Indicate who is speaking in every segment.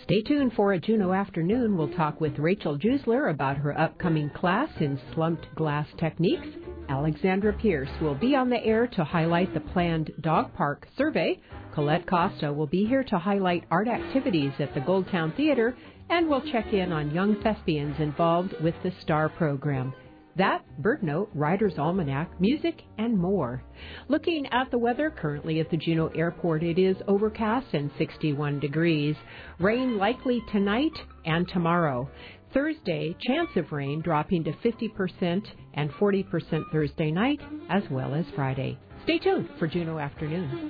Speaker 1: Stay tuned for a Juneau Afternoon. We'll talk with Rachel Jusler about her upcoming class in slumped glass techniques. Alexandra Pierce will be on the air to highlight the planned dog park survey. Colette Costa will be here to highlight art activities at the Goldtown Theatre, and we'll check in on young thespians involved with the STAR program. That, Bird Note, Rider's Almanac, music, and more. Looking at the weather, currently at the Juneau Airport, it is overcast and 61 degrees. Rain likely tonight and tomorrow. Thursday, chance of rain dropping to 50% and 40% Thursday night, as well as Friday. Stay tuned for Juneau Afternoon.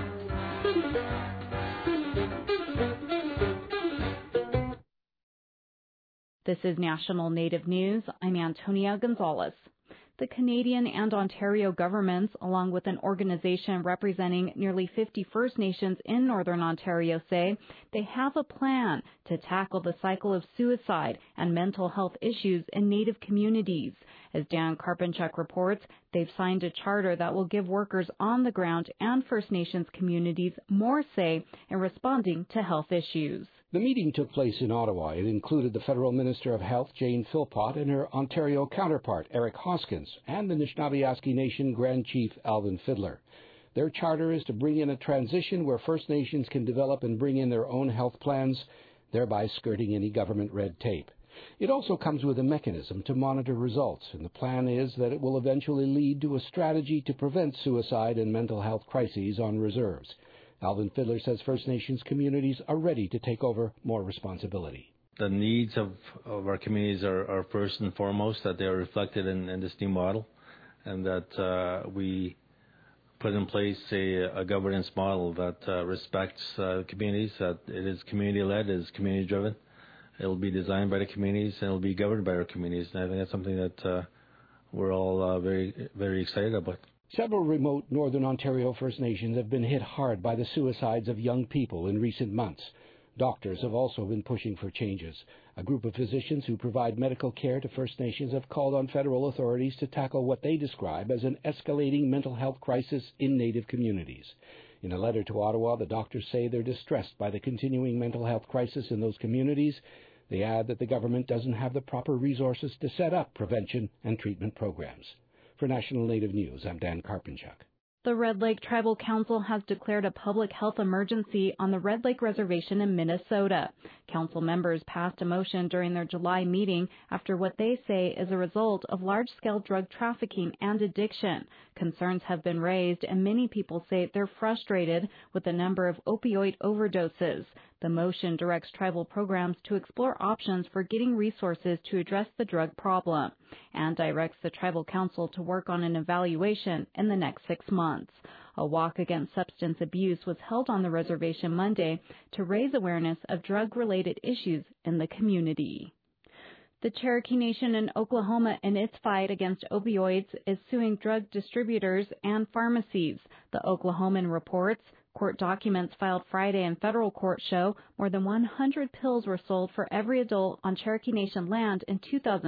Speaker 2: This is National Native News. I'm Antonia Gonzalez. The Canadian and Ontario governments, along with an organization representing nearly 50 First Nations in Northern Ontario, say they have a plan to tackle the cycle of suicide and mental health issues in Native communities. As Dan Karpinchuk reports, they've signed a charter that will give workers on the ground and First Nations communities more say in responding to health issues.
Speaker 3: The meeting took place in Ottawa. It included the Federal Minister of Health, Jane Philpott, and her Ontario counterpart, Eric Hoskins, and the Anishinaabe Nation Grand Chief, Alvin Fiddler. Their charter is to bring in a transition where First Nations can develop and bring in their own health plans, thereby skirting any government red tape. It also comes with a mechanism to monitor results, and the plan is that it will eventually lead to a strategy to prevent suicide and mental health crises on reserves. Alvin Fiddler says First Nations communities are ready to take over more responsibility.
Speaker 4: The needs of our communities are first and foremost, that they are reflected in this new model, and that we put in place a governance model that respects communities, that it is community-led, it is community-driven. It will be designed by the communities, and it will be governed by our communities. And I think that's something that we're all very, very excited about.
Speaker 3: Several remote Northern Ontario First Nations have been hit hard by the suicides of young people in recent months. Doctors have also been pushing for changes. A group of physicians who provide medical care to First Nations have called on federal authorities to tackle what they describe as an escalating mental health crisis in Native communities. In a letter to Ottawa, the doctors say they're distressed by the continuing mental health crisis in those communities. They add that the government doesn't have the proper resources to set up prevention and treatment programs. For National Native News, I'm Dan Karpinchuk.
Speaker 2: The Red Lake Tribal Council has declared a public health emergency on the Red Lake Reservation in Minnesota. Council members passed a motion during their July meeting after what they say is a result of large-scale drug trafficking and addiction. Concerns have been raised, and many people say they're frustrated with the number of opioid overdoses. The motion directs tribal programs to explore options for getting resources to address the drug problem and directs the Tribal Council to work on an evaluation in the next 6 months. A walk against substance abuse was held on the reservation Monday to raise awareness of drug-related issues in the community. The Cherokee Nation in Oklahoma, in its fight against opioids, is suing drug distributors and pharmacies. The Oklahoman reports court documents filed Friday in federal court show more than 100 pills were sold for every adult on Cherokee Nation land in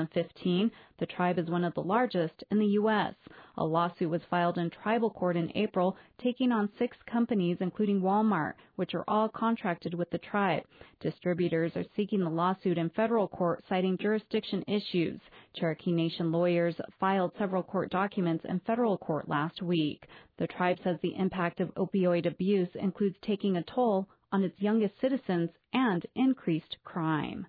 Speaker 2: 2015. The tribe is one of the largest in the U.S. A lawsuit was filed in tribal court in April, taking on 6 companies, including Walmart, which are all contracted with the tribe. Distributors are seeking the lawsuit in federal court, citing jurisdiction issues. Cherokee Nation lawyers filed several court documents in federal court last week. The tribe says the impact of opioid abuse includes taking a toll on its youngest citizens and increased crime.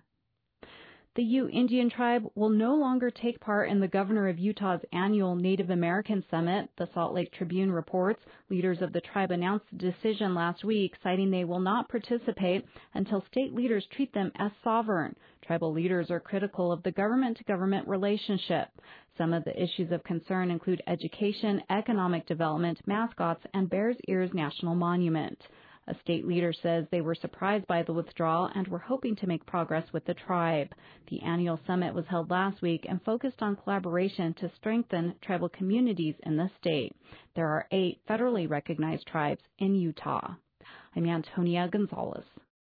Speaker 2: The Ute Indian tribe will no longer take part in the governor of Utah's annual Native American Summit, the Salt Lake Tribune reports. Leaders of the tribe announced the decision last week, citing they will not participate until state leaders treat them as sovereign. Tribal leaders are critical of the government-to-government relationship. Some of the issues of concern include education, economic development, mascots, and Bears Ears National Monument. A state leader says they were surprised by the withdrawal and were hoping to make progress with the tribe. The annual summit was held last week and focused on collaboration to strengthen tribal communities in the state. There are 8 federally recognized tribes in Utah. I'm Antonia Gonzalez.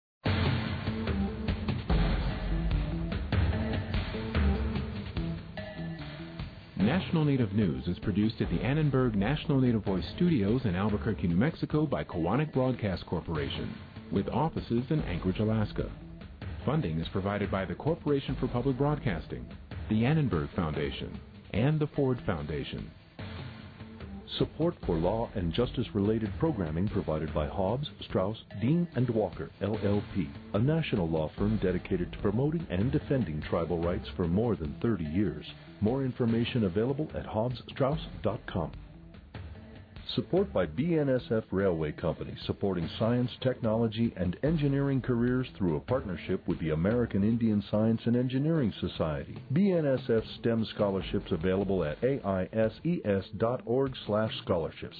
Speaker 5: National Native News is produced at the Annenberg National Native Voice Studios in Albuquerque, New Mexico by Kowanik Broadcast Corporation, with offices in Anchorage, Alaska. Funding is provided by the Corporation for Public Broadcasting, the Annenberg Foundation, and the Ford Foundation.
Speaker 6: Support for law and justice-related programming provided by Hobbs, Strauss, Dean & Walker, LLP, a national law firm dedicated to promoting and defending tribal rights for more than 30 years. More information available at hobbsstrauss.com. Support by BNSF Railway Company, supporting science, technology, and engineering careers through a partnership with the American Indian Science and Engineering Society. BNSF STEM scholarships available at aises.org/scholarships.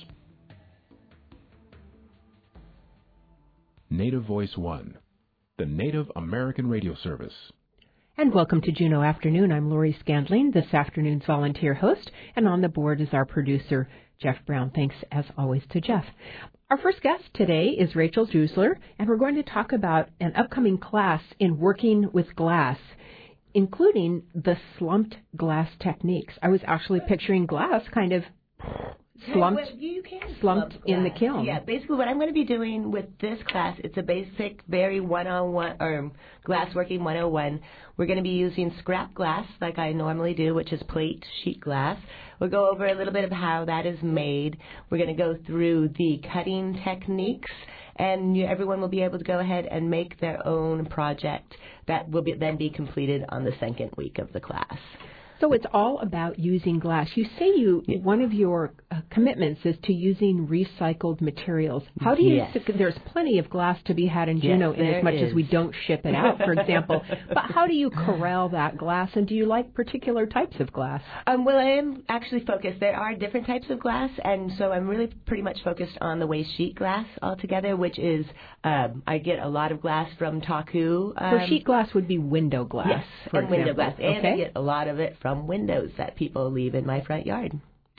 Speaker 5: Native Voice One, the Native American Radio Service.
Speaker 1: And welcome to Juneau Afternoon. I'm Lori Scandling, this afternoon's volunteer host, and on the board is our producer, Jeff Brown. Thanks, as always, to Jeff. Our first guest today is Rachel Jusler, and we're going to talk about an upcoming class in working with glass, including the slumped glass techniques. I was actually picturing glass kind of slumped in the kiln.
Speaker 7: Yeah, basically what I'm going to be doing with this class, it's a basic, very one-on-one, or glassworking 101. We're going to be using scrap glass like I normally do, which is plate sheet glass. We'll go over a little bit of how that is made. We're going to go through the cutting techniques, and everyone will be able to go ahead and make their own project that will then be completed on the second week of the class.
Speaker 1: So it's all about using glass. You say one of your commitments is to using recycled materials. How do you?
Speaker 7: Yes.
Speaker 1: There's plenty of glass to be had in Juneau, in as much as we don't ship it out, for example. But how do you corral that glass? And do you like particular types of glass?
Speaker 7: Well, I am actually focused. There are different types of glass, and so I'm really pretty much focused on the waste sheet glass altogether, which is I get a lot of glass from Taku.
Speaker 1: So sheet glass would be window glass.
Speaker 7: Yes, and window glass, and
Speaker 1: okay.
Speaker 7: I get a lot of it from windows that people leave in my front yard.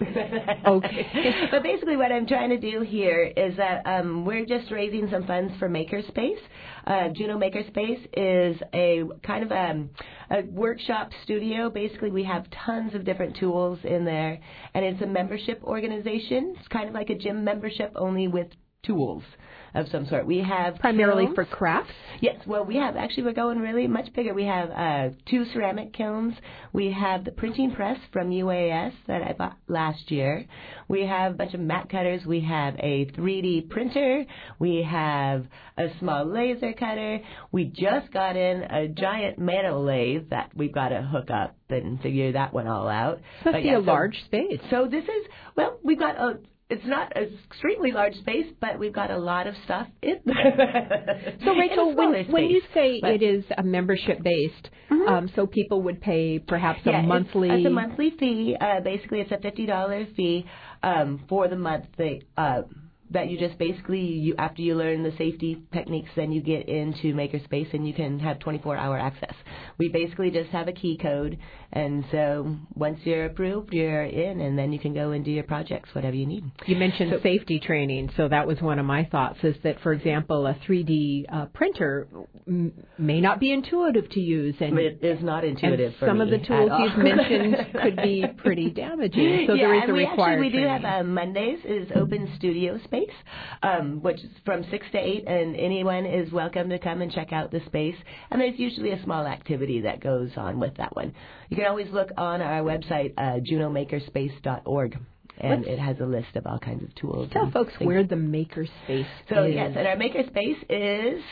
Speaker 1: Okay.
Speaker 7: But basically what I'm trying to do here is that we're just raising some funds for Makerspace. Juneau Makerspace is a kind of a workshop studio. Basically we have tons of different tools in there, and it's a membership organization. It's kind of like a gym membership, only with tools of some sort. We have
Speaker 1: primarily
Speaker 7: kilns.
Speaker 1: For crafts?
Speaker 7: Yes. Well, we're going really much bigger. We have 2 ceramic kilns. We have the printing press from UAS that I bought last year. We have a bunch of mat cutters. We have a 3D printer. We have a small laser cutter. We just got in a giant metal lathe that we've got to hook up and figure that one all out.
Speaker 1: Must be a large space.
Speaker 7: So this is, we've got it's not an extremely large space, but we've got a lot of stuff in there.
Speaker 1: So, Rachel, when you say it is a membership-based, so people would pay perhaps a monthly...
Speaker 7: It's a monthly fee. Basically, it's a $50 fee for the month that you just basically, after you learn the safety techniques, then you get into Makerspace and you can have 24-hour access. We basically just have a key code, and so once you're approved, you're in, and then you can go and do your projects, whatever you need.
Speaker 1: You mentioned safety training, so that was one of my thoughts, is that, for example, a 3D printer may not be intuitive to use. And it
Speaker 7: is not intuitive for
Speaker 1: some
Speaker 7: me
Speaker 1: of the tools you've mentioned could be pretty damaging, so there is a required
Speaker 7: we do
Speaker 1: training.
Speaker 7: have Mondays is open studio space, which is from 6 to 8, and anyone is welcome to come and check out the space. And there's usually a small activity that goes on with that one. You can always look on our website, juneaumakerspace.org. And it has a list of all kinds of tools.
Speaker 1: Tell folks where the Makerspace is.
Speaker 7: So, yes, and our Makerspace is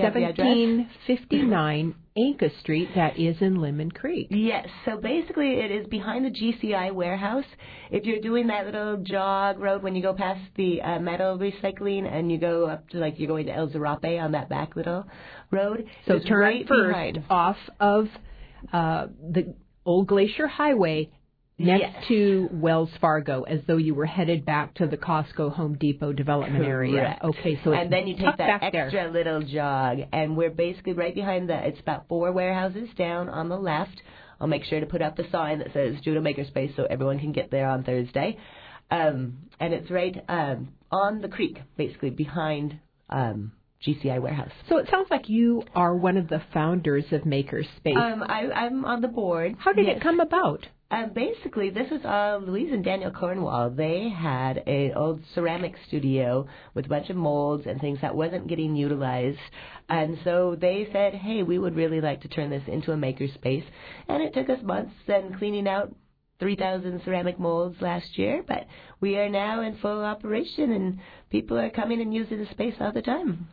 Speaker 1: 1759 Anka Street, that is in Lemon Creek.
Speaker 7: Yes, so basically it is behind the GCI warehouse. If you're doing that little jog road when you go past the metal recycling and you go up to, like, you're going to El Zarape on that back little road.
Speaker 1: So turn
Speaker 7: right
Speaker 1: first
Speaker 7: behind.
Speaker 1: Off of the Old Glacier Highway, next to Wells Fargo, as though you were headed back to the Costco Home Depot development area.
Speaker 7: Correct.
Speaker 1: Okay, so
Speaker 7: and then you take that extra
Speaker 1: there.
Speaker 7: little jog, and we're basically right behind it's about 4 warehouses down on the left. I'll make sure to put up the sign that says Juneau Makerspace so everyone can get there on Thursday. And it's right on the creek, basically behind GCI warehouse.
Speaker 1: So it sounds like you are one of the founders of Makerspace.
Speaker 7: I'm on the board.
Speaker 1: How did it come about?
Speaker 7: Basically, this was Louise and Daniel Cornwall. They had an old ceramic studio with a bunch of molds and things that wasn't getting utilized. And so they said, hey, we would really like to turn this into a makerspace. And it took us months and cleaning out 3,000 ceramic molds last year. But we are now in full operation, and people are coming and using the space all the time.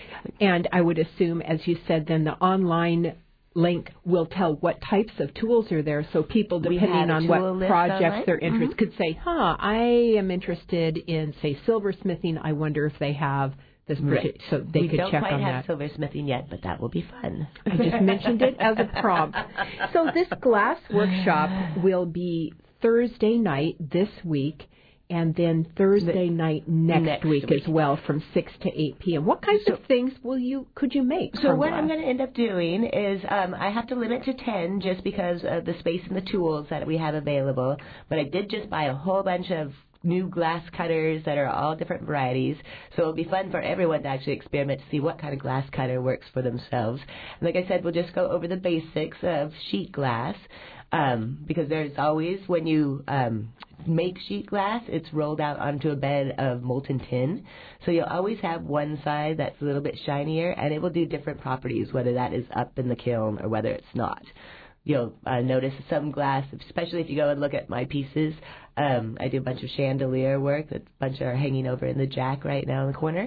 Speaker 1: And I would assume, as you said, then the online link will tell what types of tools are there, so people, depending on what projects they're interested, could say, I am interested in, say, silversmithing. I wonder if they have this,
Speaker 7: right.
Speaker 1: So they could check on that. We
Speaker 7: don't quite have silversmithing yet, but that will be fun.
Speaker 1: I just mentioned it as a prompt. So this glass workshop will be Thursday night this week, and then Thursday night next week as well, from 6 to 8 p.m. What kinds of things could you make?
Speaker 7: So what I'm going to end up doing is I have to limit to 10 just because of the space and the tools that we have available. But I did just buy a whole bunch of new glass cutters that are all different varieties. So it'll be fun for everyone to actually experiment to see what kind of glass cutter works for themselves. And like I said, we'll just go over the basics of sheet glass. Because there's always, when you make sheet glass, it's rolled out onto a bed of molten tin. So you'll always have one side that's a little bit shinier, and it will do different properties, whether that is up in the kiln or whether it's not. You'll notice some glass, especially if you go and look at my pieces. I do a bunch of chandelier work. A bunch are hanging over in the jack right now in the corner.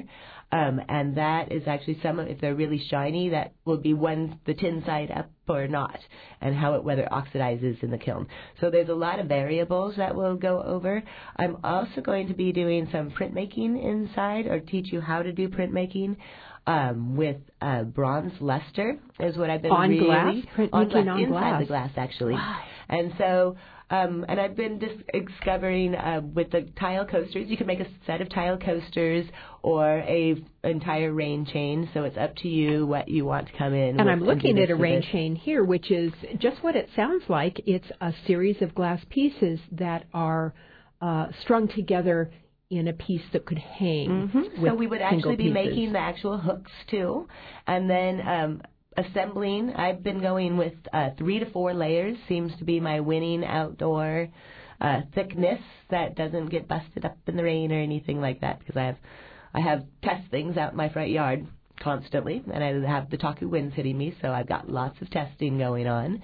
Speaker 7: And that is actually if they're really shiny, that will be the tin side up or not, and whether it oxidizes in the kiln. So there's a lot of variables that we'll go over. I'm also going to be doing some printmaking inside, or teach you how to do printmaking. With bronze luster is what I've been
Speaker 1: on
Speaker 7: really...
Speaker 1: glass? Printmaking on
Speaker 7: inside
Speaker 1: glass.
Speaker 7: the glass, actually.
Speaker 1: Wow.
Speaker 7: And so... and I've been discovering with the tile coasters, you can make a set of tile coasters or a entire rain chain. So it's up to you what you want to come in.
Speaker 1: And I'm looking at a rain chain here, which is just what it sounds like. It's a series of glass pieces that are strung together in a piece that could hang. Mm-hmm.
Speaker 7: So we would actually be making the actual hooks too, and then assembling. I've been going with 3 to 4 layers. Seems to be my winning outdoor thickness that doesn't get busted up in the rain or anything like that, because I have test things out in my front yard constantly, and I have the Taku winds hitting me, so I've got lots of testing going on.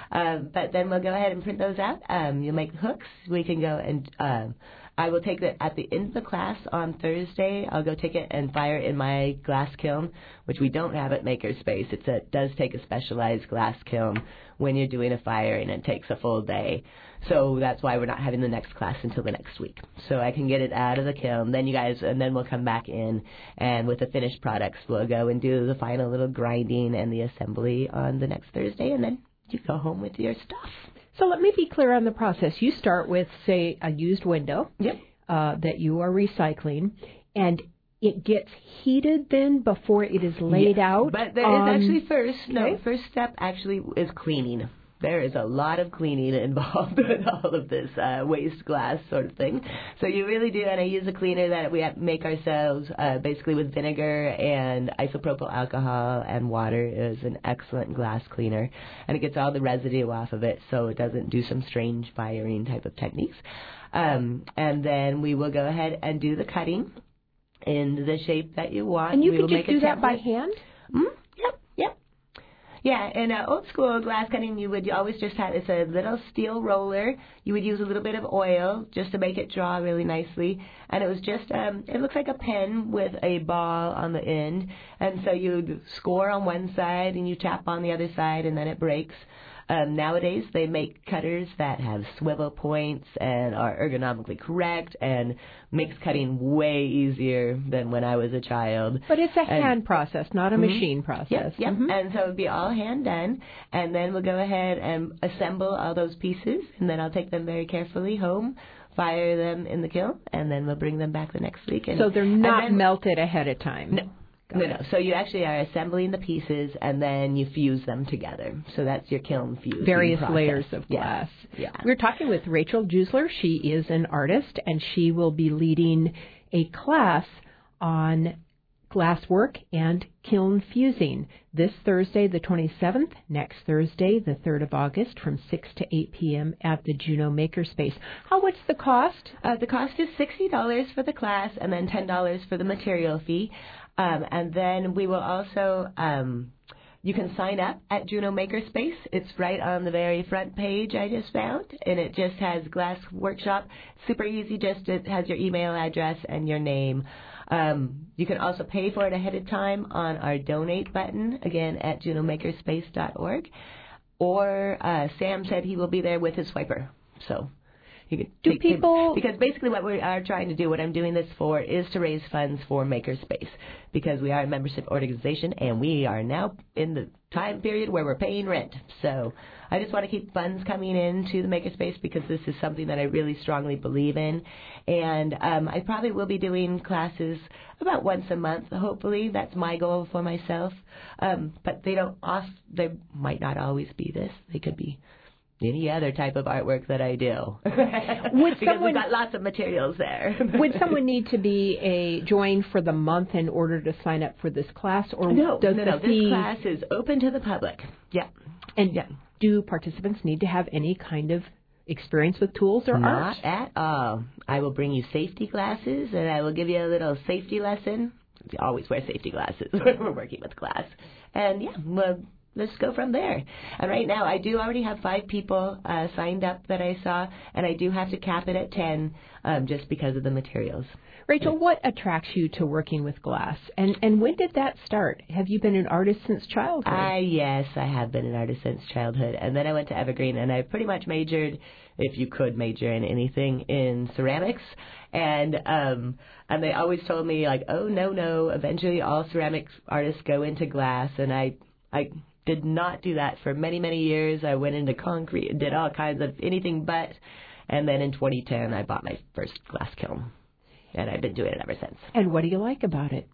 Speaker 7: But then we'll go ahead and print those out. You'll make hooks. We can go and I will take it at the end of the class on Thursday. I'll go take it and fire it in my glass kiln, which we don't have at Makerspace. It does take a specialized glass kiln when you're doing a fire, and it takes a full day. So that's why we're not having the next class until the next week. So I can get it out of the kiln. And then we'll come back in, and with the finished products, we'll go and do the final little grinding and the assembly on the next Thursday, and then you go home with your stuff.
Speaker 1: So let me be clear on the process. You start with, say, a used window that you are recycling, and it gets heated then before it is laid out?
Speaker 7: But there is actually first step actually is cleaning. There is a lot of cleaning involved in all of this waste glass sort of thing. So you really do, and I use a cleaner that we make ourselves basically with vinegar and isopropyl alcohol and water. It is an excellent glass cleaner, and it gets all the residue off of it so it doesn't do some strange firing type of techniques. And then we will go ahead and do the cutting in the shape that you want.
Speaker 1: And you can just do that by hand?
Speaker 7: Mm-hmm. Yep. Yeah, in old school glass cutting, you would always just have, it's a little steel roller. You would use a little bit of oil just to make it draw really nicely. And it was just, it looks like a pen with a ball on the end. And so you'd score on one side and you tap on the other side, and then it breaks. Nowadays, they make cutters that have swivel points and are ergonomically correct and makes cutting way easier than when I was a child.
Speaker 1: But it's a hand process, not a machine process.
Speaker 7: Yep. Mm-hmm. And so it would be all hand done. And then we'll go ahead and assemble all those pieces, and then I'll take them very carefully home, fire them in the kiln, and then we'll bring them back the next week.
Speaker 1: So they're not melted ahead of time?
Speaker 7: No. No. So you actually are assembling the pieces, and then you fuse them together. So that's your kiln fusing
Speaker 1: various
Speaker 7: process.
Speaker 1: Layers of glass.
Speaker 7: Yeah.
Speaker 1: We're talking with Rachel Jusler. She is an artist, and she will be leading a class on glasswork, and kiln fusing this Thursday, the 27th, next Thursday, the 3rd of August, from 6 to 8 p.m. at the Juneau Makerspace. What's the cost?
Speaker 7: The cost is $60 for the class and then $10 for the material fee. And then we will also, you can sign up at Juneau Makerspace. It's right on the very front page I just found, and it just has Glass Workshop. Super easy, just it has your email address and your name. You can also pay for it ahead of time on our donate button, again, at juneaumakerspace.org. Or Sam said he will be there with his swiper. So you could because basically what we are trying to do, what I'm doing this for, is to raise funds for Makerspace, because we are a membership organization and we are now in the time period where we're paying rent. So I just want to keep funds coming in to the Makerspace because this is something that I really strongly believe in. And I probably will be doing classes about once a month, hopefully. That's my goal for myself. But they might not always be this. They could be any other type of artwork that I do. Because we've got lots of materials there.
Speaker 1: Would someone need to be join for the month in order to sign up for this class? Or
Speaker 7: No. This class is open to the public. Yeah.
Speaker 1: And do participants need to have any kind of experience with tools or art?
Speaker 7: Not at all. I will bring you safety glasses, and I will give you a little safety lesson. You always wear safety glasses when we're working with glass. And, let's go from there. And right now, I do already have 5 people signed up that I saw, and I do have to cap it at 10 just because of the materials.
Speaker 1: Rachel, what attracts you to working with glass? And when did that start? Have you been an artist since childhood?
Speaker 7: Yes, I have been an artist since childhood. And then I went to Evergreen, and I pretty much majored, if you could major in anything, in ceramics. And they always told me, like, oh, no, eventually all ceramics artists go into glass. And I did not do that for many, many years. I went into concrete and did all kinds of anything but. And then in 2010, I bought my first glass kiln. And I've been doing it ever since.
Speaker 1: And what do you like about it?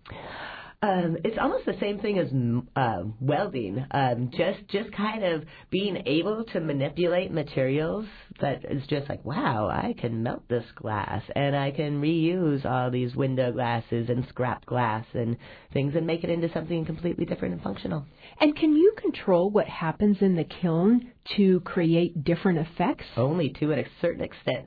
Speaker 7: It's almost the same thing as welding. Just kind of being able to manipulate materials that is just like, wow, I can melt this glass, and I can reuse all these window glasses and scrap glass and things and make it into something completely different and functional.
Speaker 1: And can you control what happens in the kiln to create different effects?
Speaker 7: Only to a certain extent.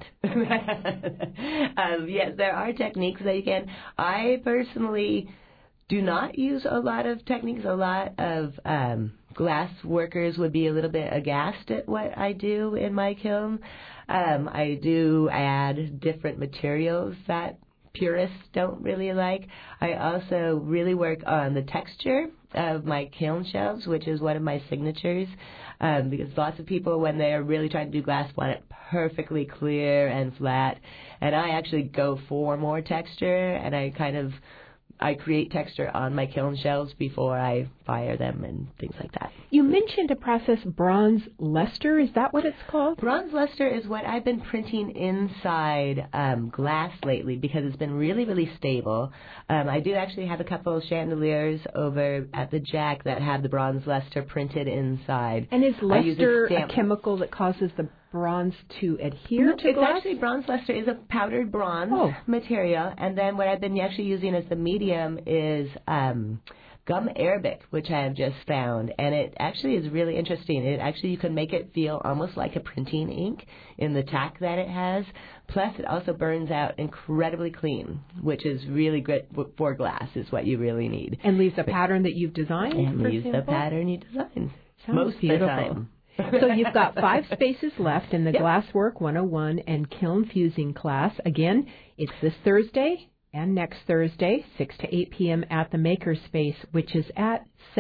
Speaker 7: Yes, there are techniques that you can. I personally do not use a lot of techniques. A lot of glass workers would be a little bit aghast at what I do in my kiln. I do add different materials that purists don't really like. I also really work on the texture of my kiln shelves, which is one of my signatures, because lots of people, when they're really trying to do glass, want it perfectly clear and flat. And I actually go for more texture, and I create texture on my kiln shelves before I fire them and things like that.
Speaker 1: You mentioned a process, bronze luster. Is that what it's called?
Speaker 7: Bronze luster is what I've been printing inside glass lately because it's been really, really stable. I do actually have a couple of chandeliers over at the Jack that have the bronze luster printed inside.
Speaker 1: And is luster a chemical that causes the bronze to adhere to glass?
Speaker 7: Actually, bronze luster is a powdered bronze material, and then what I've been actually using as the medium is gum arabic, which I have just found, and it actually is really interesting. You can make it feel almost like a printing ink in the tack that it has. Plus, it also burns out incredibly clean, which is really good for glass. Is what you really need.
Speaker 1: And leaves a pattern that you've designed.
Speaker 7: And leaves the pattern you designed.
Speaker 1: Sounds
Speaker 7: most
Speaker 1: beautiful.
Speaker 7: of the time.
Speaker 1: So you've got 5 spaces left in the Glasswork 101 and Kiln Fusing class. Again, it's this Thursday and next Thursday, 6 to 8 p.m. at the Makerspace, which is at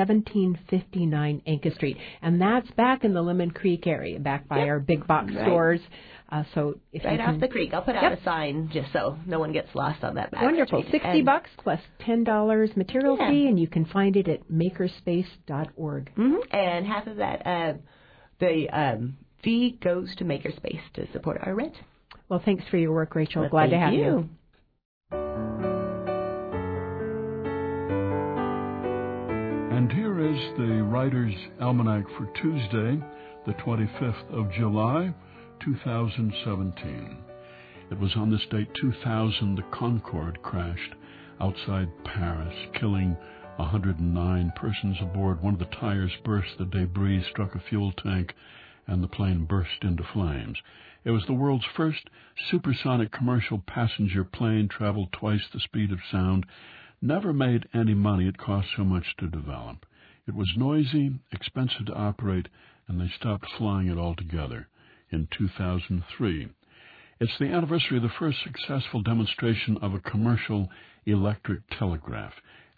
Speaker 1: 1759 Anka Street. And that's back in the Lemon Creek area, back by our big box stores. So if
Speaker 7: right off the creek. I'll put out a sign just so no one gets lost on that back
Speaker 1: Wonderful.
Speaker 7: street.
Speaker 1: $60 plus $10 material fee, and you can find it at makerspace.org.
Speaker 7: Mm-hmm. And half of that, the fee goes to Makerspace to support our rent.
Speaker 1: Well, thanks for your work, Rachel. Glad to have you.
Speaker 8: And here is the Writer's Almanac for Tuesday, the 25th of July, 2017. It was on this date 2000 the Concorde crashed. outside Paris, killing 109 persons aboard. One of the tires burst. The debris struck a fuel tank, and the plane burst into flames. It was the world's first supersonic commercial passenger plane, traveled twice the speed of sound, never made any money. It cost so much to develop. It was noisy, expensive to operate, and they stopped flying it altogether in 2003. It's the anniversary of the first successful demonstration of a commercial electric telegraph,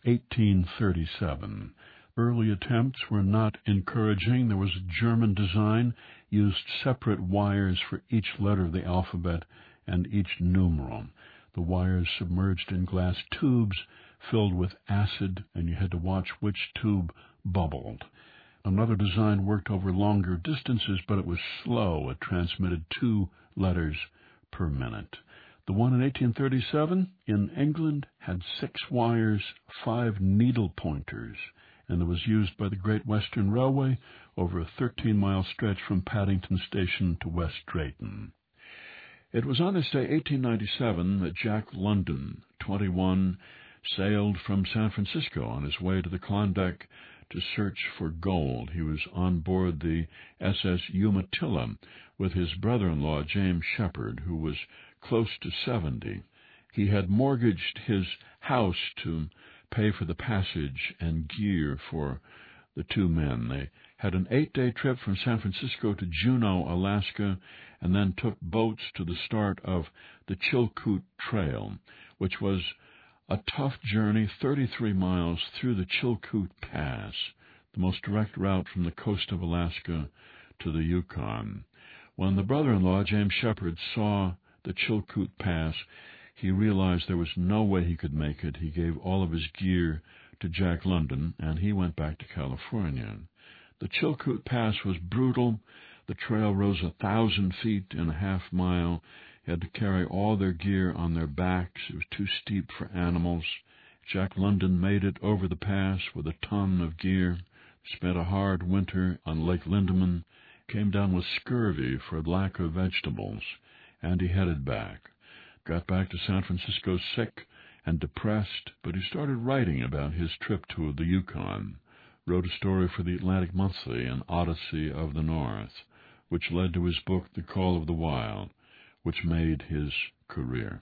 Speaker 8: 1837. Early attempts were not encouraging. There was a German design, used separate wires for each letter of the alphabet and each numeral. The wires submerged in glass tubes filled with acid, and you had to watch which tube bubbled. Another design worked over longer distances, but it was slow. It transmitted 2 letters per minute. The one in 1837 in England had 6 wires, 5 needle pointers, and it was used by the Great Western Railway over a 13-mile stretch from Paddington Station to West Drayton. It was on this day, 1897, that Jack London, 21, sailed from San Francisco on his way to the Klondike to search for gold. He was on board the SS Umatilla with his brother-in-law, James Shepard, who was close to 70. He had mortgaged his house to pay for the passage and gear for the 2 men. They had an 8-day trip from San Francisco to Juneau, Alaska, and then took boats to the start of the Chilkoot Trail, which was a tough journey, 33 miles through the Chilkoot Pass, the most direct route from the coast of Alaska to the Yukon. When the brother-in-law, James Shepard, saw the Chilkoot Pass, he realized there was no way he could make it. He gave all of his gear to Jack London, and he went back to California. The Chilkoot Pass was brutal. The trail rose 1,000 feet in a half mile. They had to carry all their gear on their backs. It was too steep for animals. Jack London made it over the pass with a ton of gear, spent a hard winter on Lake Lindeman, came down with scurvy for lack of vegetables, and he headed back. Got back to San Francisco sick and depressed, but he started writing about his trip to the Yukon, wrote a story for the Atlantic Monthly, An Odyssey of the North, which led to his book, The Call of the Wild, which made his career.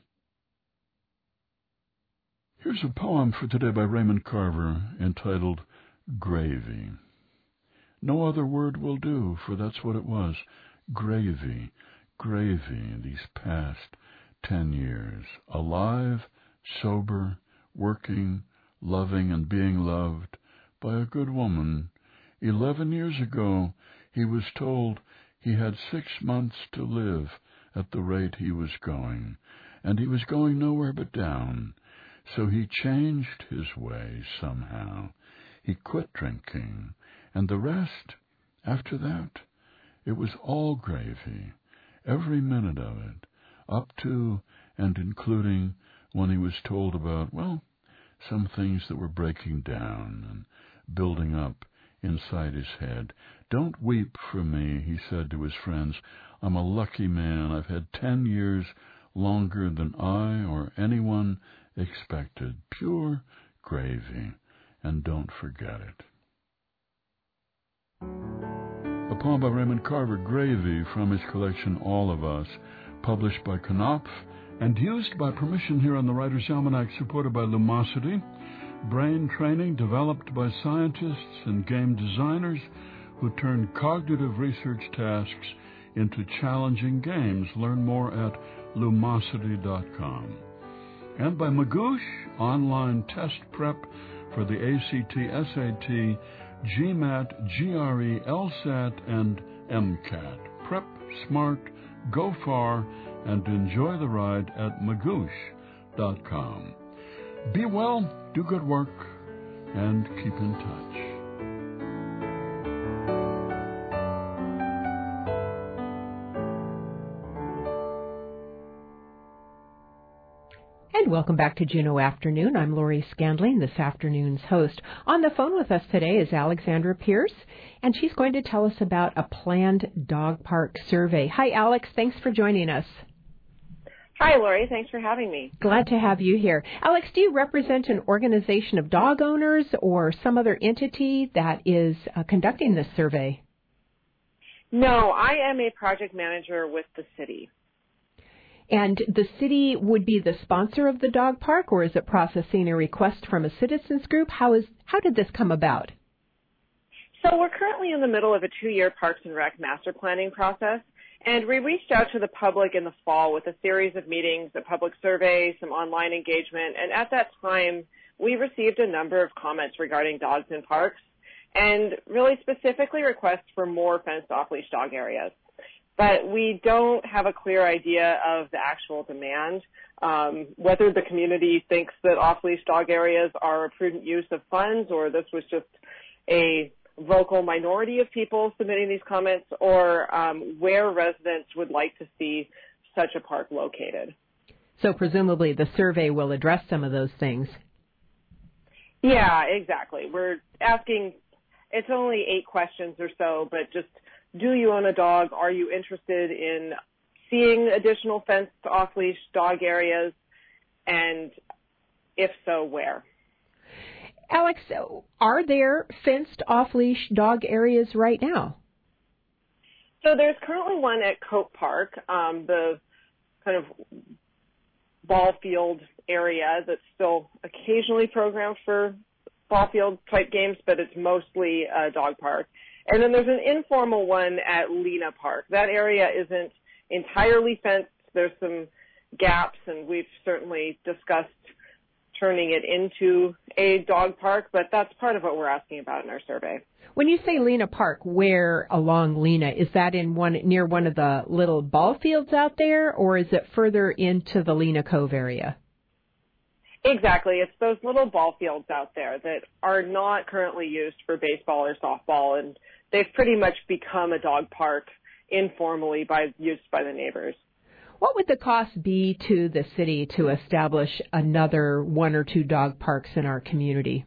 Speaker 8: Here's a poem for today by Raymond Carver entitled Gravy. No other word will do, for that's what it was. Gravy, gravy, these past 10 years. Alive, sober, working, loving and being loved by a good woman. 11 years ago, he was told he had 6 months to live at the rate he was going, and he was going nowhere but down. So he changed his ways somehow. He quit drinking, and the rest, after that, it was all gravy, every minute of it, up to and including when he was told about, well, some things that were breaking down and building up inside his head. Don't weep for me, he said to his friends. I'm a lucky man. I've had 10 years longer than I or anyone expected. Pure gravy, and don't forget it. A poem by Raymond Carver, Gravy, from his collection All of Us, published by Knopf and used by permission here on the Writer's Almanac, supported by Lumosity, brain training developed by scientists and game designers who turn cognitive research tasks into challenging games. Learn more at Lumosity.com. And by Magoosh, online test prep for the ACT, SAT, GMAT, GRE, LSAT, and MCAT. Prep smart, go far, and enjoy the ride at Magoosh.com. Be well, do good work, and keep in touch.
Speaker 1: And welcome back to Juneau Afternoon. I'm Lori Scandling, this afternoon's host. On the phone with us today is Alexandra Pierce, and she's going to tell us about a planned dog park survey. Hi, Alex. Thanks for joining us.
Speaker 9: Hi, Lori. Thanks for having me.
Speaker 1: Glad to have you here. Alex, do you represent an organization of dog owners or some other entity that is conducting this survey?
Speaker 9: No, I am a project manager with the city.
Speaker 1: And the city would be the sponsor of the dog park, or is it processing a request from a citizens group? How did this come about?
Speaker 9: So we're currently in the middle of a 2-year Parks and Rec master planning process, and we reached out to the public in the fall with a series of meetings, a public survey, some online engagement, and at that time we received a number of comments regarding dogs in parks and really specifically requests for more fenced off-leash dog areas. But we don't have a clear idea of the actual demand, whether the community thinks that off-leash dog areas are a prudent use of funds, or this was just a vocal minority of people submitting these comments, or where residents would like to see such a park located.
Speaker 1: So presumably the survey will address some of those things.
Speaker 9: Yeah, exactly. We're asking, it's only 8 questions or so, but just, do you own a dog? Are you interested in seeing additional fenced off-leash dog areas? And if so, where?
Speaker 1: Alex, are there fenced off-leash dog areas right now?
Speaker 9: So there's currently one at Cope Park, the kind of ball field area that's still occasionally programmed for ball field type games, but it's mostly a dog park. And then there's an informal one at Lena Park. That area isn't entirely fenced. There's some gaps, and we've certainly discussed turning it into a dog park, but that's part of what we're asking about in our survey.
Speaker 1: When you say Lena Park, where along Lena? Is that near one of the little ball fields out there, or is it further into the Lena Cove area?
Speaker 9: Exactly. It's those little ball fields out there that are not currently used for baseball or softball, and they've pretty much become a dog park informally used by the neighbors.
Speaker 1: What would the cost be to the city to establish another 1 or 2 dog parks in our community?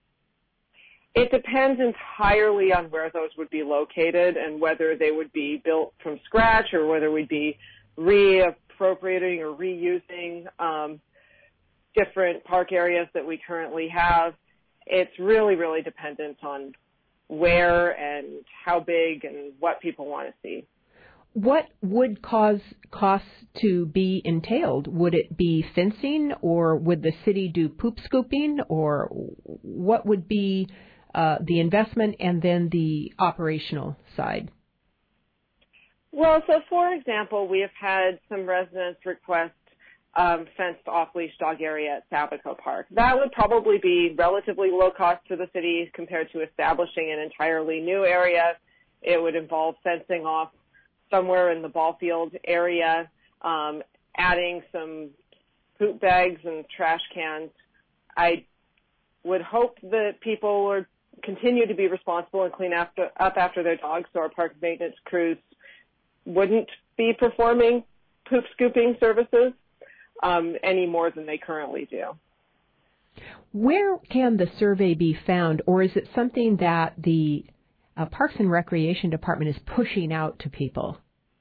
Speaker 9: It depends entirely on where those would be located and whether they would be built from scratch or whether we'd be reappropriating or reusing different park areas that we currently have. It's really, really dependent on where and how big and what people want to see.
Speaker 1: What would cause costs to be entailed? Would it be fencing, or would the city do poop scooping, or what would be the investment and then the operational side?
Speaker 9: Well, so for example, we have had some residents request fenced off-leash dog area at Sabaco Park. That would probably be relatively low cost to the city compared to establishing an entirely new area. It would involve fencing off somewhere in the ball field area, adding some poop bags and trash cans. I would hope that people would continue to be responsible and clean up after their dogs, so our park maintenance crews wouldn't be performing poop scooping services any more than they currently do.
Speaker 1: Where can the survey be found, or is it something that the Parks and Recreation Department is pushing out to people?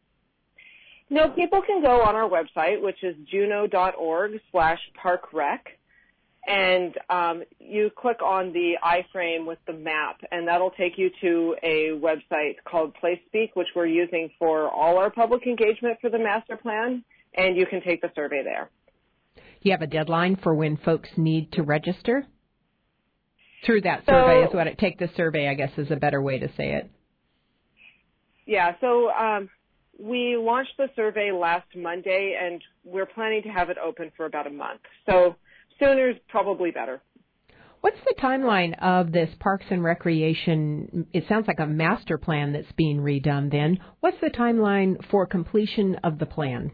Speaker 9: No, people can go on our website, which is juneau.org/parkrec, and you click on the iframe with the map, and that'll take you to a website called PlaceSpeak, which we're using for all our public engagement for the master plan, and you can take the survey there.
Speaker 1: Do you have a deadline for when folks need to register? Through that survey is what take the survey, I guess, is a better way to say it.
Speaker 9: Yeah, so we launched the survey last Monday, and we're planning to have it open for about a month. So sooner is probably better.
Speaker 1: What's the timeline of this Parks and Recreation? It sounds like a master plan that's being redone then. What's the timeline for completion of the plan?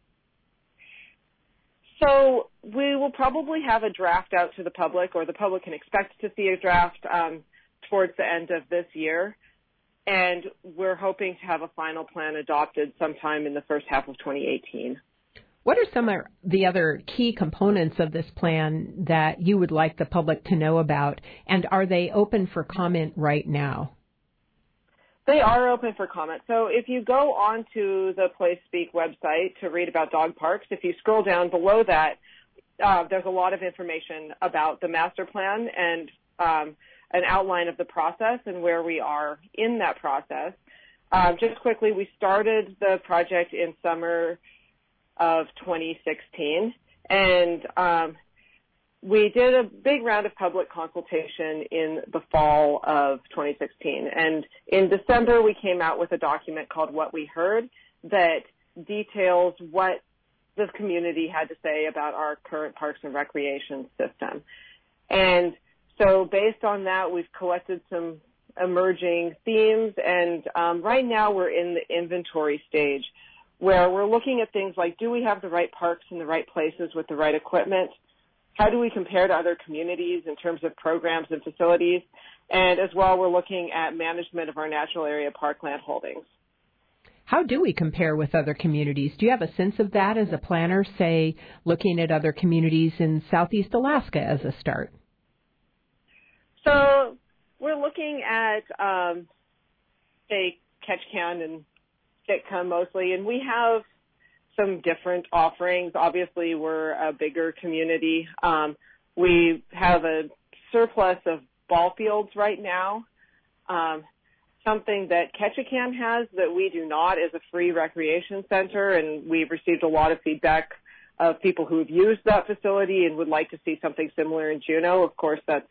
Speaker 9: So we will probably have a draft out to the public, or the public can expect to see a draft towards the end of this year. And we're hoping to have a final plan adopted sometime in the first half of 2018.
Speaker 1: What are some of the other key components of this plan that you would like the public to know about, and are they open for comment right now?
Speaker 9: They are open for comment. So if you go onto the Play Speak website to read about dog parks, if you scroll down below that, there's a lot of information about the master plan and an outline of the process and where we are in that process. Just quickly, we started the project in summer of 2016, and we did a big round of public consultation in the fall of 2016. And in December, we came out with a document called What We Heard that details what the community had to say about our current Parks and Recreation system. And so based on that, we've collected some emerging themes, and right now we're in the inventory stage where we're looking at things like, do we have the right parks in the right places with the right equipment? How do we compare to other communities in terms of programs and facilities? And as well, we're looking at management of our natural area parkland holdings.
Speaker 1: How do we compare with other communities? Do you have a sense of that as a planner, say, looking at other communities in Southeast Alaska as a start?
Speaker 9: So we're looking at, say, Ketchikan and Sitka mostly, and we have some different offerings. Obviously, we're a bigger community. We have a surplus of ball fields right now. Something that Ketchikan has that we do not is a free recreation center, and we've received a lot of feedback of people who have used that facility and would like to see something similar in Juneau. Of course, that's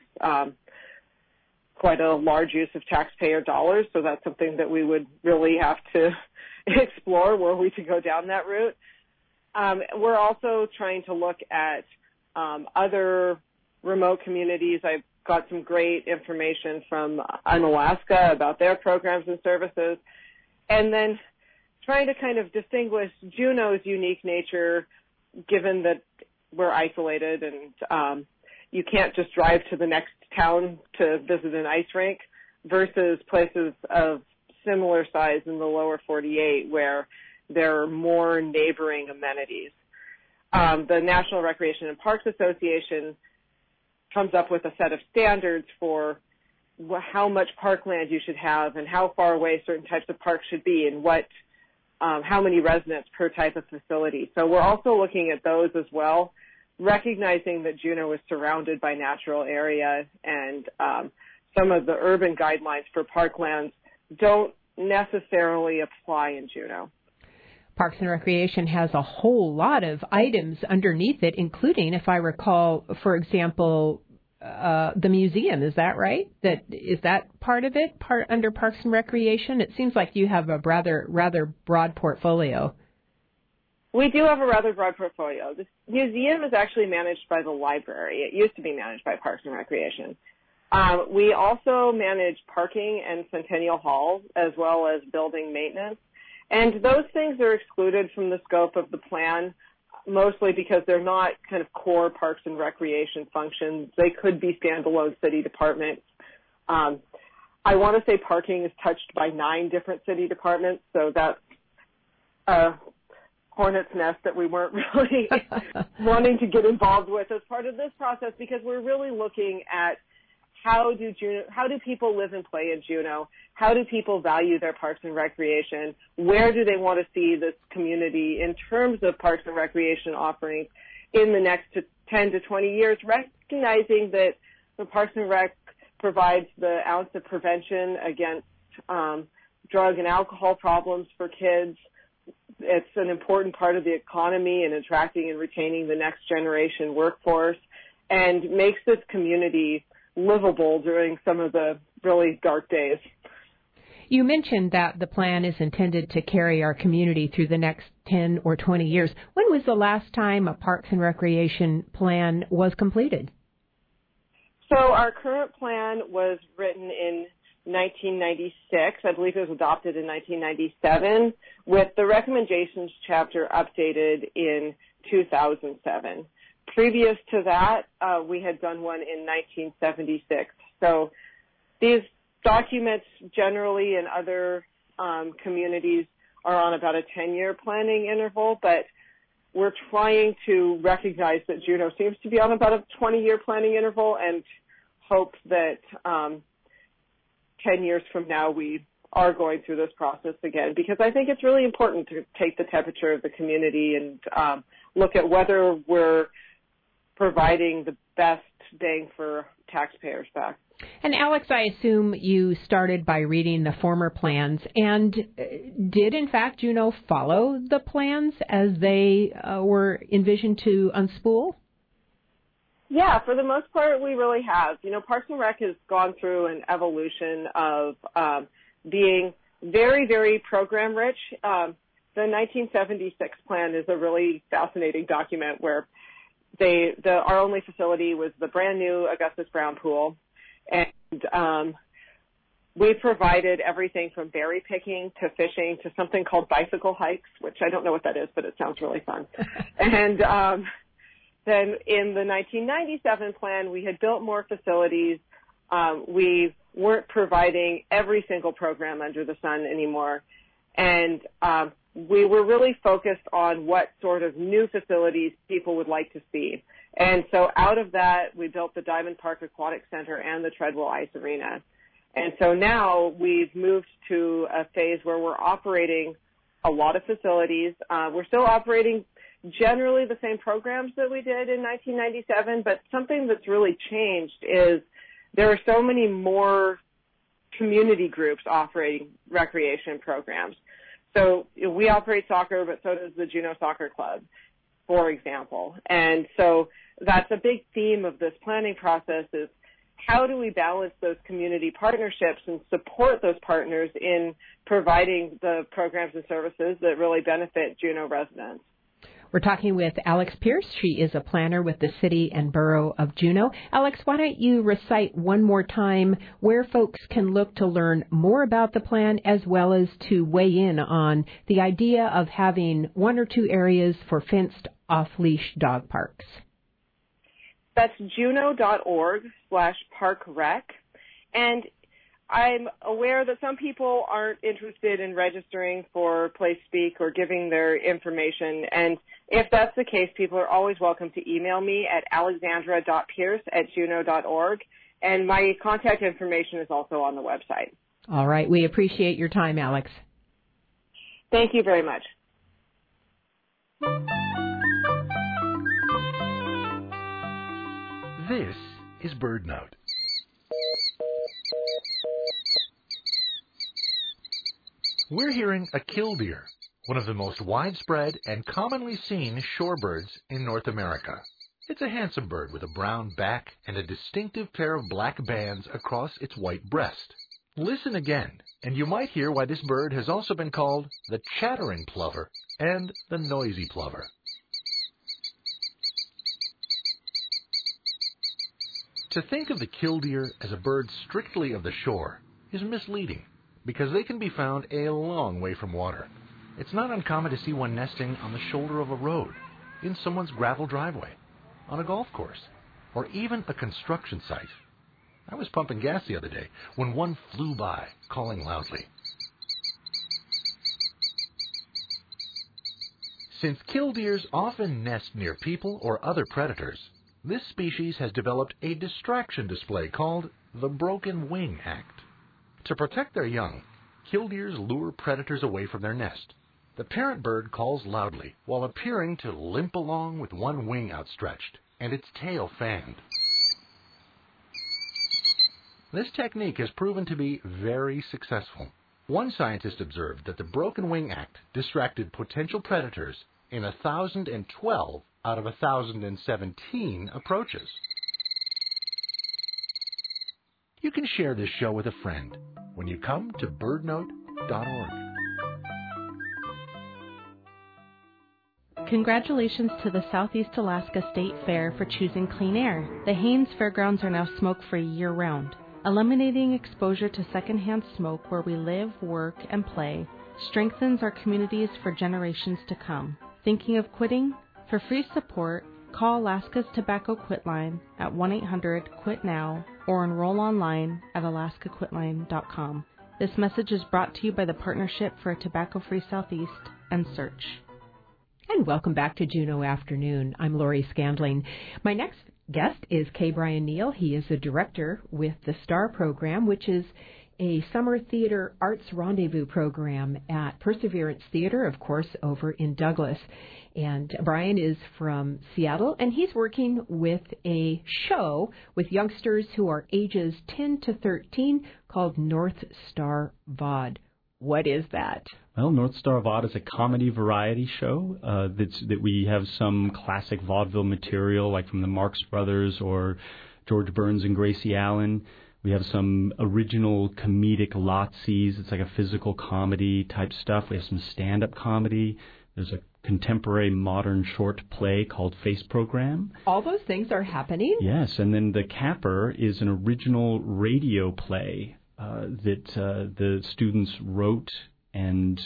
Speaker 9: quite a large use of taxpayer dollars, so that's something that we would really have to explore were we to go down that route. We're also trying to look at other remote communities. I've got some great information from Unalaska about their programs and services, and then trying to kind of distinguish Juneau's unique nature, given that we're isolated and you can't just drive to the next town to visit an ice rink, versus places of similar size in the lower 48 where there are more neighboring amenities. The National Recreation and Parks Association comes up with a set of standards for how much parkland you should have and how far away certain types of parks should be and how many residents per type of facility. So we're also looking at those as well, recognizing that Juneau is surrounded by natural area, and some of the urban guidelines for parklands don't necessarily apply in Juneau.
Speaker 1: Parks and Recreation has a whole lot of items underneath it, including, if I recall, for example, the museum. Is that right? Is that part of it, under Parks and Recreation? It seems like you have a rather broad portfolio.
Speaker 9: We do have a rather broad portfolio. The museum is actually managed by the library. It used to be managed by Parks and Recreation. We also manage parking and Centennial Hall, as well as building maintenance. And those things are excluded from the scope of the plan, mostly because they're not kind of core Parks and Recreation functions. They could be standalone city departments. I want to say parking is touched by 9 different city departments, so that's a hornet's nest that we weren't really wanting to get involved with as part of this process, because we're really looking at how do people live and play in Juneau? How do people value their Parks and Recreation? Where do they want to see this community in terms of Parks and Recreation offerings in the next 10 to 20 years, recognizing that the Parks and Rec provides the ounce of prevention against drug and alcohol problems for kids. It's an important part of the economy in attracting and retaining the next generation workforce, and makes this community livable during some of the really dark days.
Speaker 1: You mentioned that the plan is intended to carry our community through the next 10 or 20 years. When was the last time a Parks and Recreation plan was completed?
Speaker 9: So our current plan was written in 1996. I believe it was adopted in 1997, with the recommendations chapter updated in 2007. Previous to that, we had done one in 1976. So these documents generally in other communities are on about a 10-year planning interval, but we're trying to recognize that Juneau seems to be on about a 20-year planning interval, and hope that 10 years from now we are going through this process again, because I think it's really important to take the temperature of the community and look at whether we're providing the best bang for taxpayers' buck.
Speaker 1: And Alex, I assume you started by reading the former plans, and did in fact Juneau follow the plans as they were envisioned to unspool?
Speaker 9: Yeah, for the most part, we really have. You know, Parks and Rec has gone through an evolution of being very, very program-rich. The 1976 plan is a really fascinating document where our only facility was the brand new Augustus Brown Pool, and we provided everything from berry picking to fishing to something called bicycle hikes, which I don't know what that is, but it sounds really fun. And then in the 1997 plan, we had built more facilities. We weren't providing every single program under the sun anymore. And we were really focused on what sort of new facilities people would like to see. And so out of that, we built the Diamond Park Aquatic Center and the Treadwell Ice Arena. And so now we've moved to a phase where we're operating a lot of facilities. We're still operating generally the same programs that we did in 1997, but something that's really changed is there are so many more community groups operating recreation programs. So we operate soccer, but so does the Juneau Soccer Club, for example. And so that's a big theme of this planning process is how do we balance those community partnerships and support those partners in providing the programs and services that really benefit Juneau residents.
Speaker 1: We're talking with Alex Pierce. She is a planner with the City and Borough of Juneau. Alex, why don't you recite one more time where folks can look to learn more about the plan as well as to weigh in on the idea of having one or two areas for fenced off-leash dog parks?
Speaker 9: That's juneau.org/parkrec. And I'm aware that some people aren't interested in registering for Play Speak or giving their information. And if that's the case, people are always welcome to email me at alexandra.pierce@juneau.org. And my contact information is also on the website.
Speaker 1: All right. We appreciate your time, Alex.
Speaker 9: Thank you very much.
Speaker 10: This is BirdNote. We're hearing a killdeer, one of the most widespread and commonly seen shorebirds in North America. It's a handsome bird with a brown back and a distinctive pair of black bands across its white breast. Listen again, and you might hear why this bird has also been called the chattering plover and the noisy plover. To think of the killdeer as a bird strictly of the shore is misleading, because they can be found a long way from water. It's not uncommon to see one nesting on the shoulder of a road, in someone's gravel driveway, on a golf course, or even a construction site. I was pumping gas the other day when one flew by, calling loudly. Since killdeers often nest near people or other predators, this species has developed a distraction display called the Broken Wing Act. To protect their young, killdeers lure predators away from their nest. The parent bird calls loudly while appearing to limp along with one wing outstretched and its tail fanned. This technique has proven to be very successful. One scientist observed that the Broken Wing Act distracted potential predators in 1,012 out of 1,017 approaches. You can share this show with a friend when you come to birdnote.org.
Speaker 11: Congratulations to the Southeast Alaska State Fair for choosing clean air. The Haines Fairgrounds are now smoke-free year-round. Eliminating exposure to secondhand smoke where we live, work, and play strengthens our communities for generations to come. Thinking of quitting? For free support, call Alaska's Tobacco Quit Line at 1-800-QUIT-NOW or enroll online at alaskaquitline.com. This message is brought to you by the Partnership for a Tobacco-Free Southeast and Search.
Speaker 1: And welcome back to Juneau Afternoon. I'm Lori Scandling. My next guest is K. Brian Neal. He is a director with the STAR program, which is a summer theater arts rendezvous program at Perseverance Theater, of course, over in Douglas. And Brian is from Seattle, and he's working with a show with youngsters who are ages 10 to 13 called North Star VOD. What is that?
Speaker 12: Well, North Star VOD is a comedy variety show that we have some classic vaudeville material, like from the Marx Brothers or George Burns and Gracie Allen. We have some original comedic lotsies. It's like a physical comedy type stuff. We have some stand-up comedy. There's a contemporary modern short play called Face Program.
Speaker 1: All those things are happening?
Speaker 12: Yes, and then the capper is an original radio play that the students wrote, and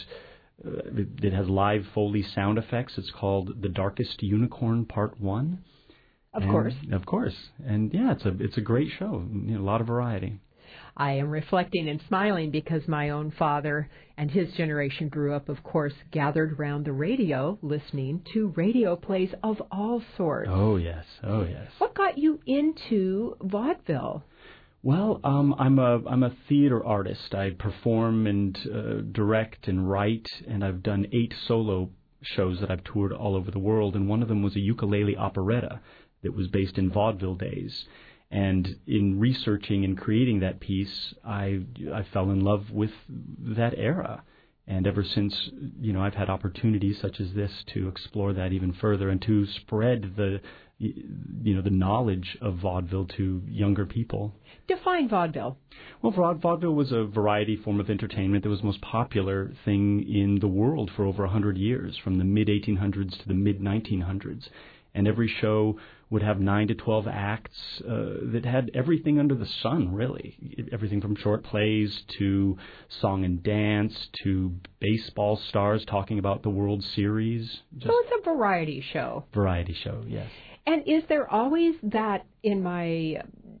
Speaker 12: it has live Foley sound effects. It's called The Darkest Unicorn Part 1.
Speaker 1: Of course.
Speaker 12: Of course. And yeah, it's a great show. A lot of variety.
Speaker 1: I am reflecting and smiling because my own father and his generation grew up, of course, gathered around the radio listening to radio plays of all sorts.
Speaker 12: Oh, yes. Oh, yes.
Speaker 1: What got you into vaudeville?
Speaker 12: Well, I'm a theater artist. I perform and direct and write, and I've done 8 solo shows that I've toured all over the world, and one of them was a ukulele operetta that was based in vaudeville days. And in researching and creating that piece, I fell in love with that era. And ever since, I've had opportunities such as this to explore that even further and to spread the knowledge of vaudeville to younger people.
Speaker 1: Define vaudeville.
Speaker 12: Well, vaudeville was a variety form of entertainment that was the most popular thing in the world for over 100 years, from the mid-1800s to the mid-1900s. And every show would have 9 to 12 acts that had everything under the sun, really. Everything from short plays to song and dance to baseball stars talking about the World Series.
Speaker 1: So it's a variety show.
Speaker 12: Variety show, yes.
Speaker 1: And is there always that, in my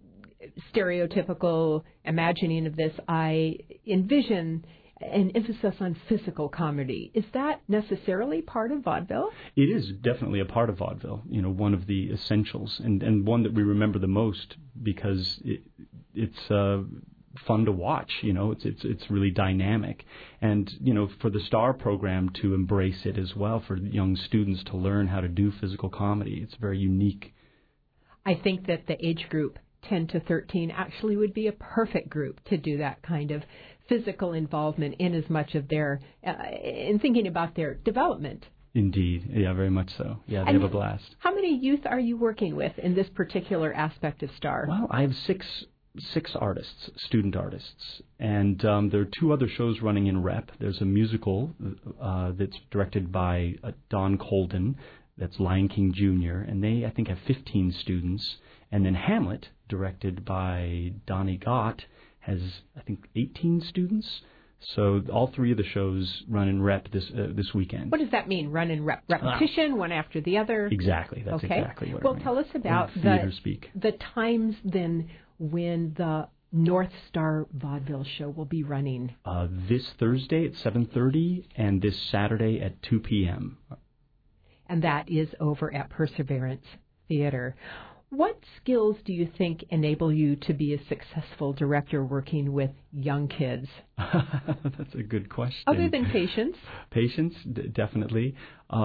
Speaker 1: stereotypical imagining of this, I envision an emphasis on physical comedy. Is that necessarily part of vaudeville?
Speaker 12: It is definitely a part of vaudeville, one of the essentials, and one that we remember the most because it's fun to watch. It's really dynamic, and for the STAR program to embrace it as well, for young students to learn how to do physical comedy, it's very unique.
Speaker 1: I think that the age group 10 to 13 actually would be a perfect group to do that kind of physical involvement in as much of their, in thinking about their development.
Speaker 12: Indeed. Yeah, very much so. Yeah, they have a blast.
Speaker 1: How many youth are you working with in this particular aspect of STAR?
Speaker 12: Well, I have six artists, student artists, and there are 2 other shows running in Rep. There's a musical that's directed by Don Colden, that's Lion King Jr., and they, I think, have 15 students. And then Hamlet, directed by Donnie Gott, has, I think, 18 students. So all 3 of the shows run in Rep this weekend.
Speaker 1: What does that mean, run in Rep? Repetition, one after the other?
Speaker 12: Exactly. That's exactly what
Speaker 1: it means.
Speaker 12: Well,
Speaker 1: tell us about the times then when the North Star Vaudeville show will be running.
Speaker 12: This Thursday at 7:30 and this Saturday at 2 p.m.
Speaker 1: And that is over at Perseverance Theater. What skills do you think enable you to be a successful director working with young kids?
Speaker 12: That's a good question.
Speaker 1: Other than patience?
Speaker 12: Patience, definitely.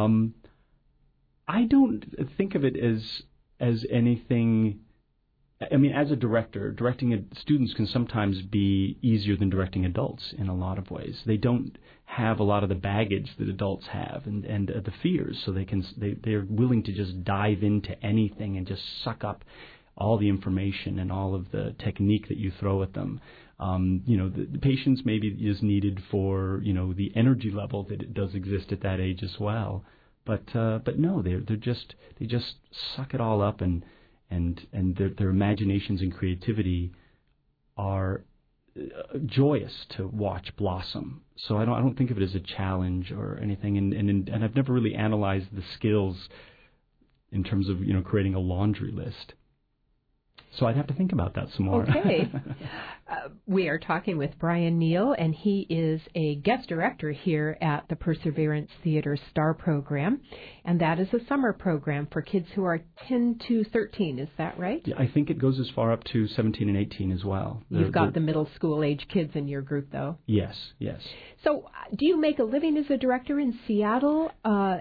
Speaker 12: I don't think of it as anything. I mean, as a director, directing students can sometimes be easier than directing adults in a lot of ways. They don't have a lot of the baggage that adults have and the fears, so they're willing to just dive into anything and just suck up all the information and all of the technique that you throw at them. The patience maybe is needed for the energy level that it does exist at that age as well. But no, they just suck it all up and their imaginations and creativity are joyous to watch blossom. So I don't think of it as a challenge or anything. And I've never really analyzed the skills in terms of creating a laundry list. So I'd have to think about that some more.
Speaker 1: Okay. We are talking with Brian Neal, and he is a guest director here at the Perseverance Theater STAR program, and that is a summer program for kids who are 10 to 13. Is that right?
Speaker 12: I think it goes as far up to 17 and 18 as well.
Speaker 1: You've got the middle school age kids in your group, though.
Speaker 12: Yes.
Speaker 1: So do you make a living as a director in Seattle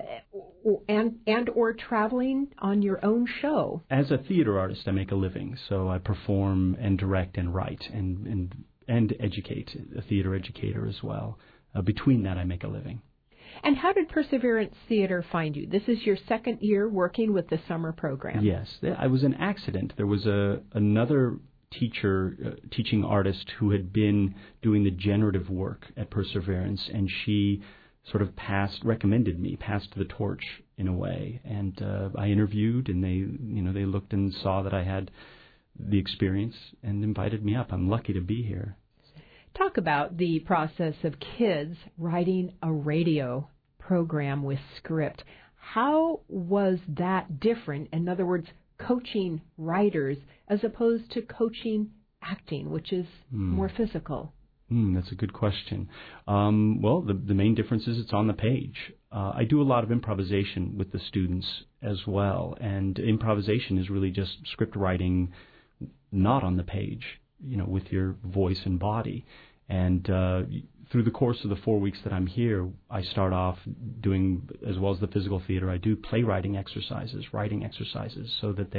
Speaker 1: and or traveling on your own show?
Speaker 12: As a theater artist, I make a living. So I perform and direct and write and educate, a theater educator as well. Between that, I make a living.
Speaker 1: And how did Perseverance Theater find you? This is your second year working with the summer program.
Speaker 12: Yes. I was an accident. There was another teaching artist who had been doing the generative work at Perseverance, and she sort of passed the torch in a way. And I interviewed, and they looked and saw that I had the experience and invited me up. I'm lucky to be here.
Speaker 1: Talk about the process of kids writing a radio program with script. How was that different? In other words, coaching writers as opposed to coaching acting, which is more physical.
Speaker 12: That's a good question. Well, the main difference is it's on the page. I do a lot of improvisation with the students as well, and improvisation is really just script writing not on the page, with your voice and body. And through the course of the 4 weeks that I'm here, I start off doing, as well as the physical theater, I do playwriting exercises, writing exercises, so that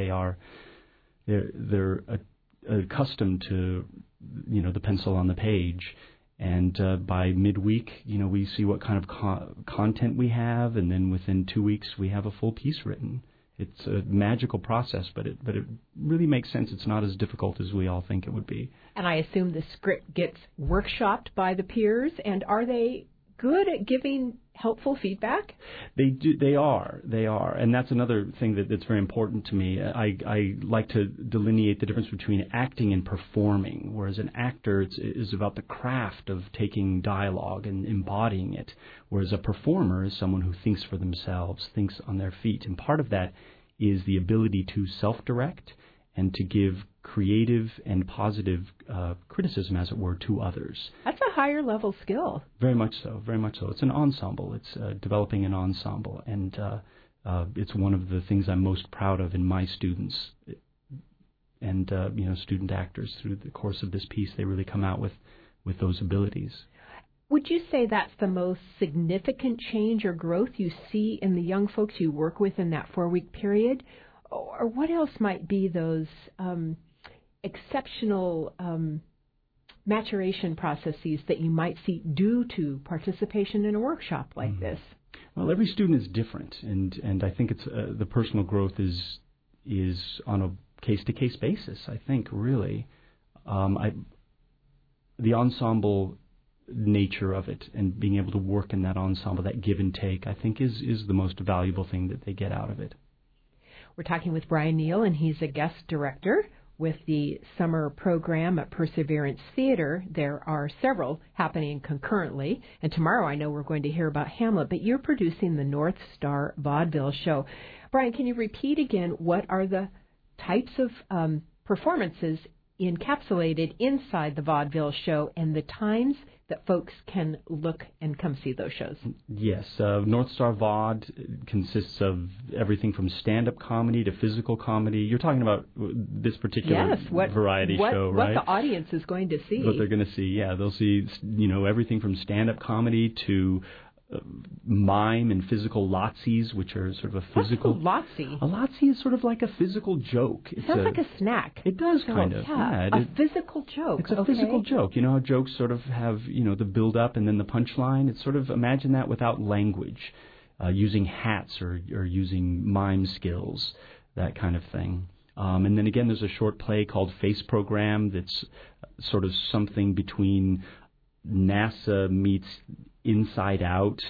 Speaker 12: they're accustomed to, the pencil on the page. And by midweek, we see what kind of content we have, and then within 2 weeks we have a full piece written. It's a magical process, but it really makes sense. It's not as difficult as we all think it would be.
Speaker 1: And I assume the script gets workshopped by the peers, and are they good at giving helpful feedback?
Speaker 12: They do. They are, and that's another thing that's very important to me. I like to delineate the difference between acting and performing. Whereas an actor is about the craft of taking dialogue and embodying it, whereas a performer is someone who thinks for themselves, thinks on their feet, and part of that is the ability to self-direct and to give creative and positive criticism, as it were, to others.
Speaker 1: That's a higher level skill.
Speaker 12: Very much so, very much so. It's an ensemble. It's developing an ensemble, and it's one of the things I'm most proud of in my students. And, student actors, through the course of this piece, they really come out with those abilities.
Speaker 1: Would you say that's the most significant change or growth you see in the young folks you work with in that 4-week period? Or what else might be those exceptional maturation processes that you might see due to participation in a workshop like this?
Speaker 12: Well, every student is different, and I think it's the personal growth is on a case-to-case basis, I think, really. The ensemble nature of it and being able to work in that ensemble, that give and take, I think is the most valuable thing that they get out of it.
Speaker 1: We're talking with Brian Neal, and he's a guest director with the summer program at Perseverance Theater. There are several happening concurrently, and tomorrow I know we're going to hear about Hamlet, but you're producing the North Star Vaudeville Show. Brian, can you repeat again what are the types of performances encapsulated inside the Vaudeville Show and the times that folks can look and come see those shows?
Speaker 12: Yes. North Star Vaud consists of everything from stand-up comedy to physical comedy. You're talking about this particular variety show, right?
Speaker 1: What the audience is going to see.
Speaker 12: What they're going to see, yeah. They'll see, everything from stand-up comedy to mime and physical Latsies, which are sort of a physical...
Speaker 1: What's a Latsie?
Speaker 12: A Latsie is sort of like a physical joke.
Speaker 1: It sounds like a snack.
Speaker 12: It does, kind of.
Speaker 1: Yeah, a physical joke.
Speaker 12: It's a physical joke. You know how jokes sort of have, the build-up and then the punchline? It's sort of, imagine that without language, using hats or using mime skills, that kind of thing. And then again, there's a short play called Face Program that's sort of something between NASA meets Inside Out,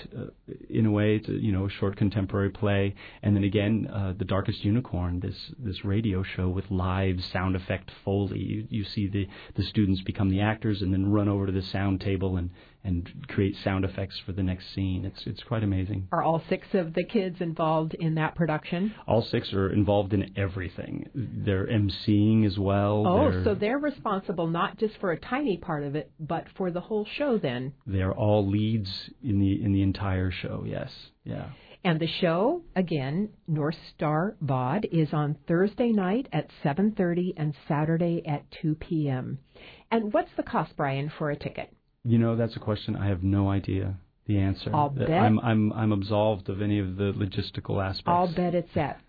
Speaker 12: in a way, it's a short contemporary play. And then again, The Darkest Unicorn, this radio show with live sound effect Foley. You see the students become the actors and then run over to the sound table and create sound effects for the next scene. It's quite amazing.
Speaker 1: Are all 6 of the kids involved in that production?
Speaker 12: All 6 are involved in everything. They're emceeing as well.
Speaker 1: Oh, so they're responsible not just for a tiny part of it, but for the whole show then.
Speaker 12: They're all leads in the entire show, yes. Yeah.
Speaker 1: And the show, again, North Star Vaude, is on Thursday night at 7:30 and Saturday at 2 p.m. And what's the cost, Brian, for a ticket?
Speaker 12: That's a question I have no idea the answer.
Speaker 1: I'll bet.
Speaker 12: I'm absolved of any of the logistical aspects.
Speaker 1: I'll bet it's at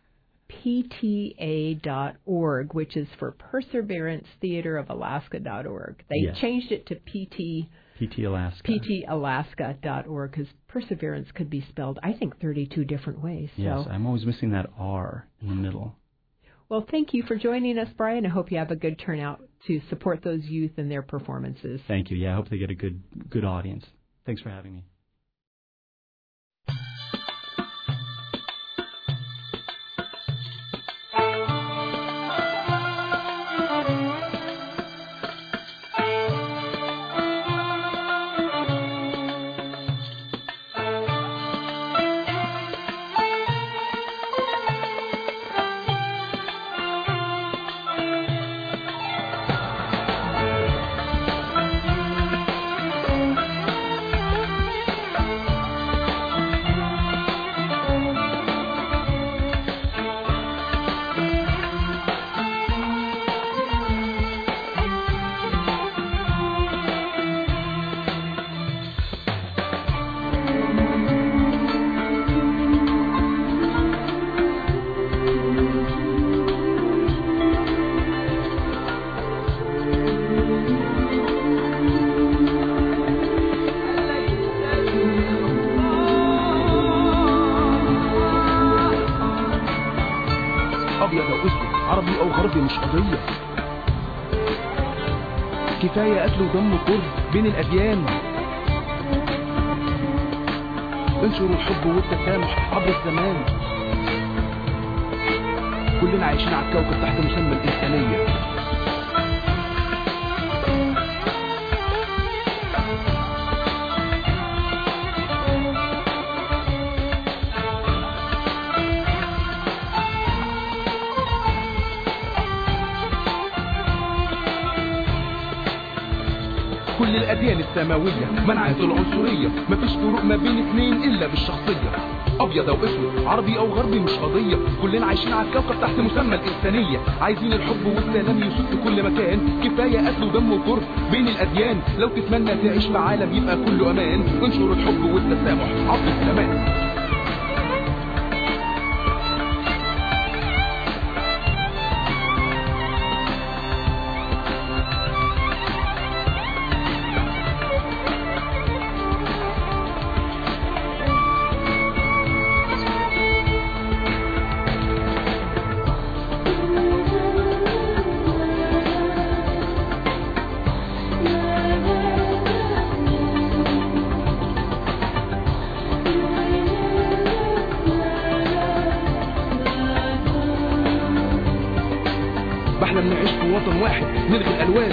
Speaker 1: PTA.org, which is for Perseverance Theater of Alaska.org. They changed it to PT Alaska. PTAlaska.org, because perseverance could be spelled, I think, 32 different ways.
Speaker 12: Yes, I'm always missing that R in the middle.
Speaker 1: Well, thank you for joining us, Brian. I hope you have a good turnout to support those youth and their performances.
Speaker 12: Thank you. Yeah, I hope they get a good audience. Thanks for having me.
Speaker 13: كفاية قتل ودم وكره بين الأديان. انشروا الحب والتسامح عبر الزمان. كلنا عايشين على الكوكب تحت مسمى الإنسانية. كل الأديان السماوية منعت العنصرية، مفيش فروق ما بين اتنين إلا بالشخصية. أبيض أو أسود، عربي أو غربي مش قضية، كلنا عايشين على الكوكب تحت مسمى الإنسانية. عايزين الحب والسلام يسود في كل مكان، كفاية قتل ودم وكره بين الأديان. لو تتمنى تعيش في عالم يبقى كله أمان، انشروا الحب والتسامح عبر الزمان. بحلم نعيش في وطن واحد نلغي الألوان.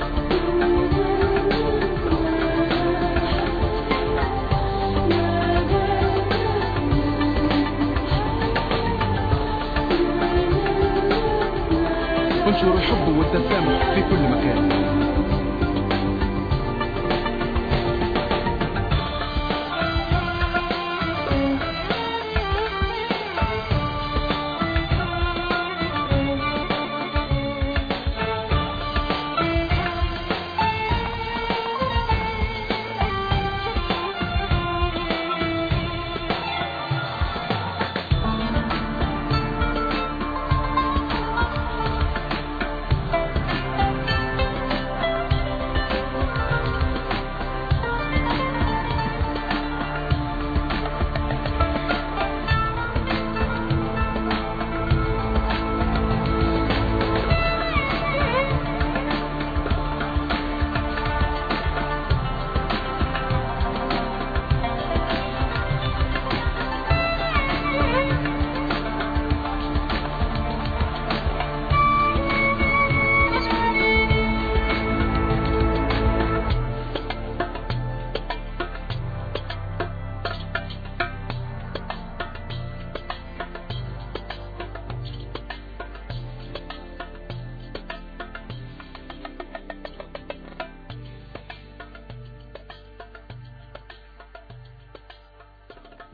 Speaker 13: انشر الحب والتسامح في كل مكان.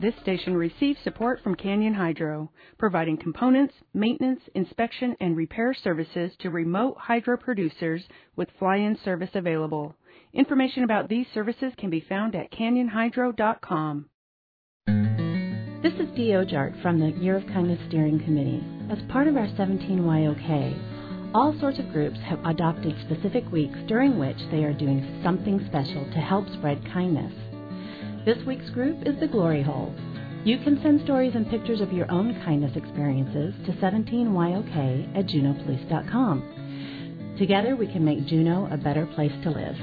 Speaker 14: This station receives support from Canyon Hydro, providing components, maintenance, inspection, and repair services to remote hydro producers with fly-in service available. Information about these services can be found at canyonhydro.com.
Speaker 15: This is Dee Ojart from the Year of Kindness Steering Committee. As part of our 17YOK, all sorts of groups have adopted specific weeks during which they are doing something special to help spread kindness. This week's group is the Glory Hole. You can send stories and pictures of your own kindness experiences to 17YOK@juneaupolice.com. Together we can make Juneau a better place to live.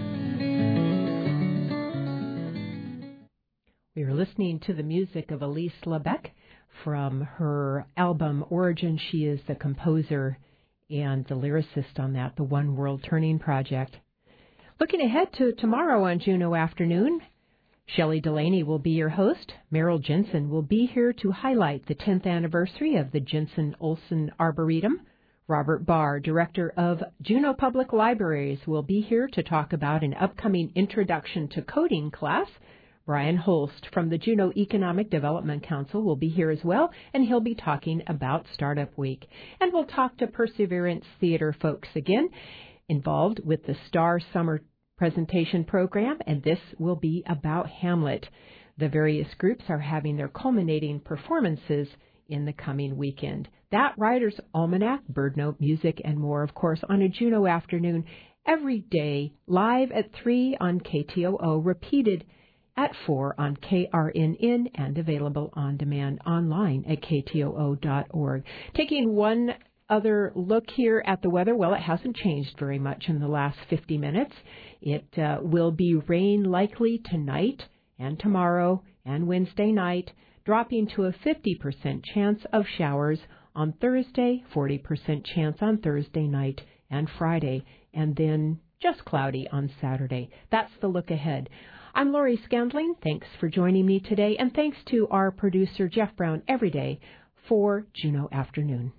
Speaker 1: We are listening to the music of Elise LeBecq from her album Origin. She is the composer and the lyricist on that, the One World Turning Project. Looking ahead to tomorrow on Juneau Afternoon, Shelley Delaney will be your host. Merrill Jensen will be here to highlight the 10th anniversary of the Jensen Olson Arboretum. Robert Barr, director of Juneau Public Libraries, will be here to talk about an upcoming Introduction to Coding class. Brian Holst from the Juneau Economic Development Council will be here as well, and he'll be talking about Startup Week. And we'll talk to Perseverance Theater folks again, involved with the Star Summer presentation program, and this will be about Hamlet. The various groups are having their culminating performances in the coming weekend. That Writer's Almanac, Birdnote, music, and more, of course, on a Juneau Afternoon every day, live at 3 on KTOO, repeated at 4 on KRNN, and available on demand online at ktoo.org. Taking one other look here at the weather, well, it hasn't changed very much in the last 50 minutes. It will be rain likely tonight and tomorrow and Wednesday night, dropping to a 50% chance of showers on Thursday, 40% chance on Thursday night and Friday, and then just cloudy on Saturday. That's the look ahead. I'm Lori Scandling. Thanks for joining me today, and thanks to our producer, Jeff Brown, every day for Juneau Afternoon.